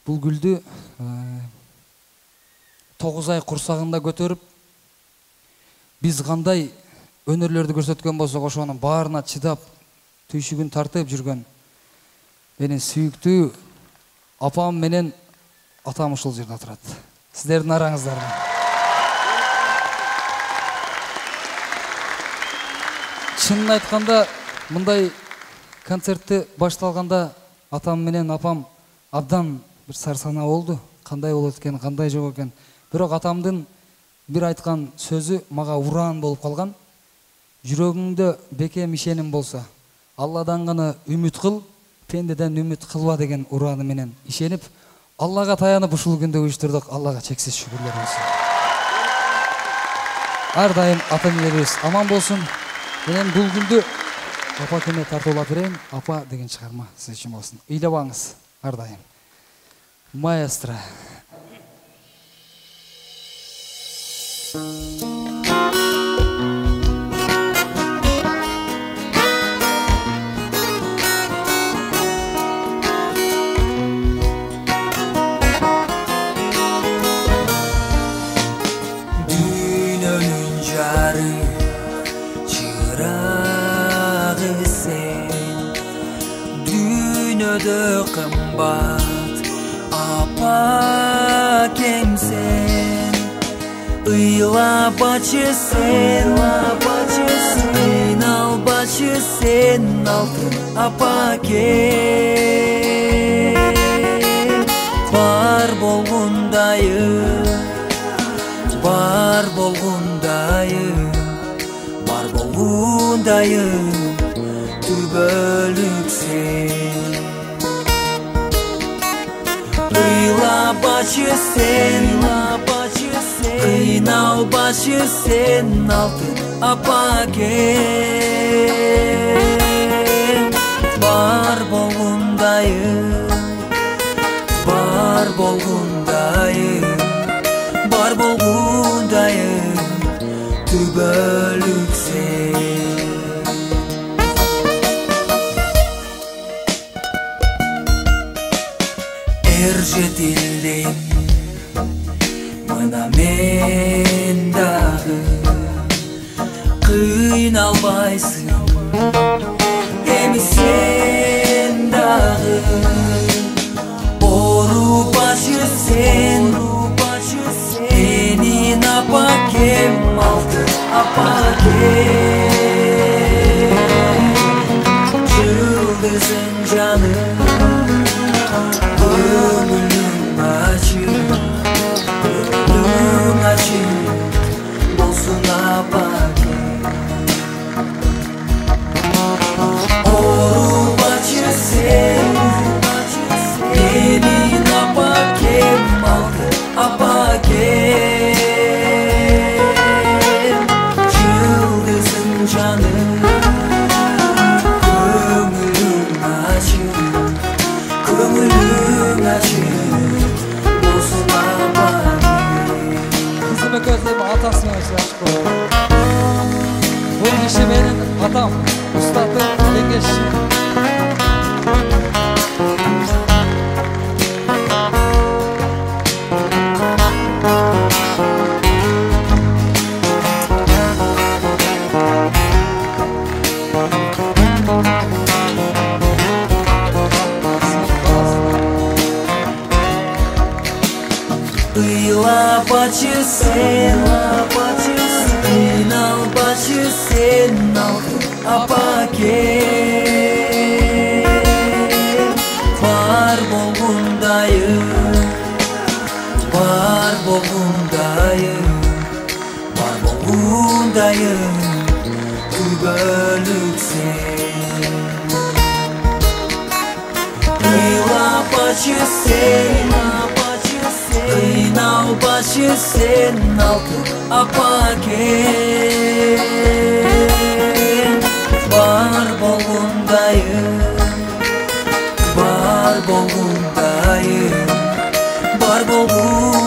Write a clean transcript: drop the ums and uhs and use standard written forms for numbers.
Бул гүлдү 9 ай курсагында көтөрүп, биз кандай өнөрлөрдү көрсөткөн болсок, ошонун баарына чыдап, түйшүгүн тартып жүргөн менин сүйүктүү апам менен атам ушул жерде турат. Сиздердин араңыздарда. Чынын айтканда, мындай концертти башталганда атам менен апам абдан бир сарсана болду. Кандай болот экен, кандай жок экен. Бирок атамдын бир айткан сөзү мага ураан болуп калган. Жүрөгүңдө бекем ишеним болсо, Алладан гана үмүт кыл, пендеден үмүт кылба деген урааны менен ишенип, Аллага таянып ушул күндү уюштурдук. Аллага чексиз шүгүрлөр болсун. Ар дайым ата энелерибиз аман болсун. Менен бул күндү апа кеме тартуулап берейин. Апа деген чыгарма сиз үчүн болсун. Ыйлабаңыз ар дайым. Маэстро. Dünönün jarı çıragı sen, dünödö kımbat apa kemsen, ıyla başı sen, al başı sen, altın apa kem. Var bolgundayım, bar bolgundayım, tübölük sen. Iyla başı sen, kıynal başı sen, altın apa kem. Bar bolgundayım, tübölük sen. Erjetildim mına men dagı, kıynalbaysın emi sen dagı. Oru başı sen, enin apa kem, altın apa kem. Yıldızın canım, gönlüm açık, bolsun apa kem. Oru başı sen, enin apa kem, altın apa kem. Yıldızın canım, gönlüm açık, bolsun apa kem. Kızımı gözleyip atasına aşık oldu. Bu kişi benim atam, ustadım, yengeçim. Iyla başı sen, kıynal başı sen, altın apa kem. Var bolgundayım, tübölük sen. Iyla başı sen, kıynal başı sen, altın apa kem. Var bolgundayım,